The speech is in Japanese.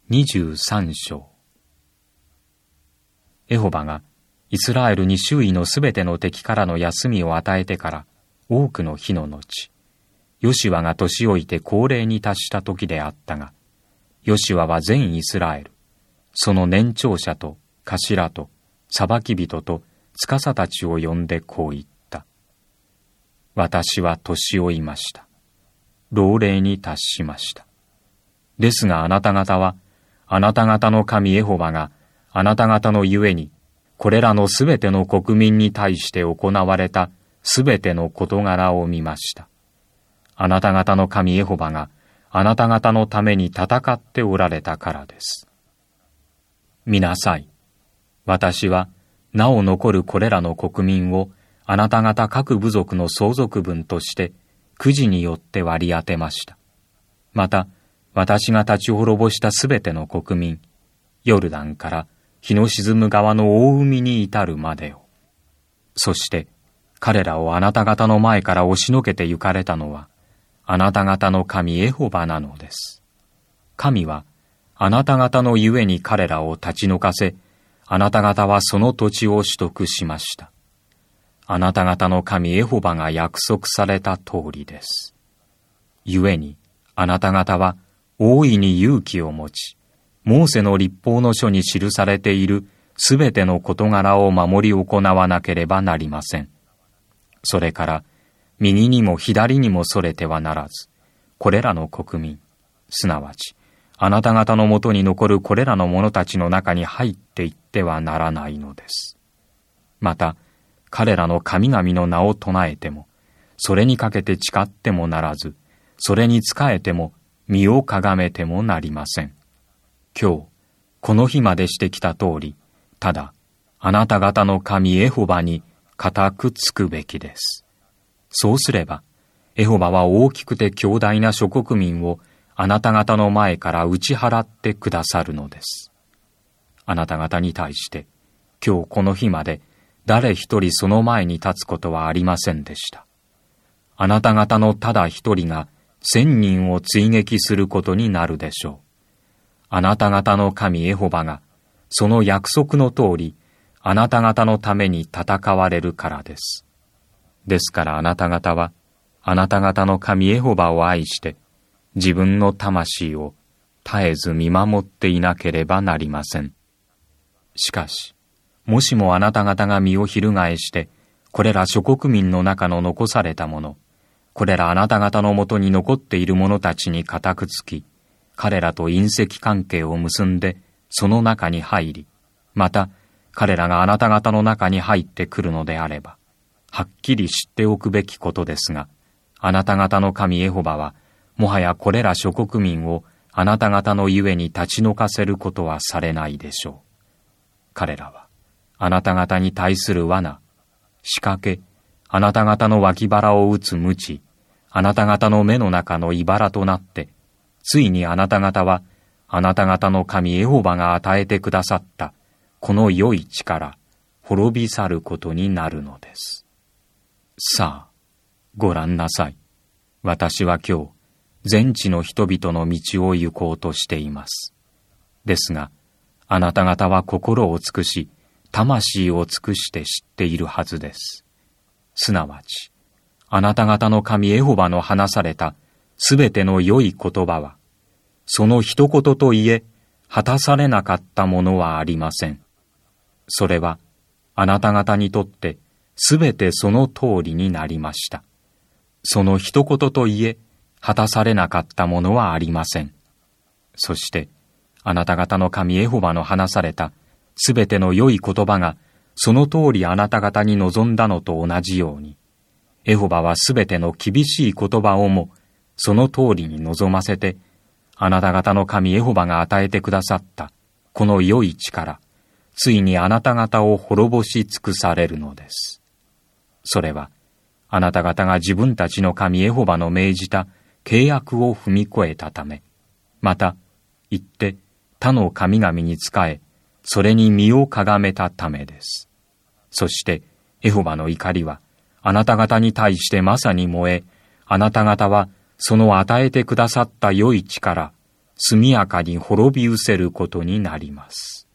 23章。エホバがイスラエルに周囲のすべての敵からの休みを与えてから多くの日の後、ヨシュアが年老いて高齢に達した時であったが、ヨシュアは全イスラエル、その年長者と頭と裁き人と司たちを呼んでこう言った。私は年老いました。老齢に達しました。ですがあなた方は、あなた方の神エホバがあなた方のゆえに、これらのすべての国民に対して行われたすべての事柄を見ました。あなた方の神エホバがあなた方のために戦っておられたからです。見なさい。私はなお残るこれらの国民をあなた方各部族の相続分としてくじによって割り当てました。また、私が立ち滅ぼしたすべての国民、ヨルダンから日の沈む側の大海に至るまでを。そして彼らをあなた方の前から押しのけて行かれたのは、あなた方の神エホバなのです。神はあなた方のゆえに彼らを立ち退かせ、あなた方はその土地を取得しました。あなた方の神エホバが約束された通りです。ゆえにあなた方は大いに勇気を持ち、モーセの律法の書に記されているすべての事柄を守り行わなければなりません。それから右にも左にもそれてはならず、これらの国民、すなわちあなた方のもとに残るこれらの者たちの中に入っていってはならないのです。また彼らの神々の名を唱えても、それにかけて誓ってもならず、それに仕えても身をかがめてもなりません。今日この日までしてきた通り、ただあなた方の神エホバに固くつくべきです。そうすればエホバは大きくて強大な諸国民をあなた方の前から打ち払ってくださるのです。あなた方に対して今日この日まで誰一人その前に立つことはありませんでした。あなた方のただ一人が1000人を追撃することになるでしょう。あなた方の神エホバがその約束の通りあなた方のために戦われるからです。ですからあなた方はあなた方の神エホバを愛して自分の魂を絶えず見守っていなければなりません。しかしもしもあなた方が身を翻してこれら諸国民の中の残されたもの、これらあなた方のもとに残っている者たちに固くつき、彼らと姻戚関係を結んでその中に入り、また彼らがあなた方の中に入ってくるのであれば、はっきり知っておくべきことですが、あなた方の神エホバはもはやこれら諸国民をあなた方のゆえに立ち退かせることはされないでしょう。彼らはあなた方に対する罠、仕掛け、あなた方の脇腹を打つ鞭、あなた方の目の中の茨となって、ついにあなた方はあなた方の神エホバが与えてくださったこの良い地から滅び去ることになるのです。さあ、ご覧なさい。私は今日、全地の人々の道を行こうとしています。ですが、あなた方は心を尽くし、魂を尽くして知っているはずです。すなわち、あなた方の神エホバの話されたすべての良い言葉は、その一言といえ、果たされなかったものはありません。それは、あなた方にとってすべてその通りになりました。その一言といえ、果たされなかったものはありません。そして、あなた方の神エホバの話されたすべての良い言葉が、その通りあなた方に望んだのと同じように、エホバはすべての厳しい言葉をも、その通りに望ませて、あなた方の神エホバが与えてくださったこの良い地から、ついにあなた方を滅ぼし尽くされるのです。それは、あなた方が自分たちの神エホバの命じた契約を踏み越えたため、また、行って他の神々に仕え、それに身をかがめたためです。そして、エホバの怒りは、あなた方に対してまさに燃え、あなた方はその与えてくださった良い地から速やかに滅び失せることになります。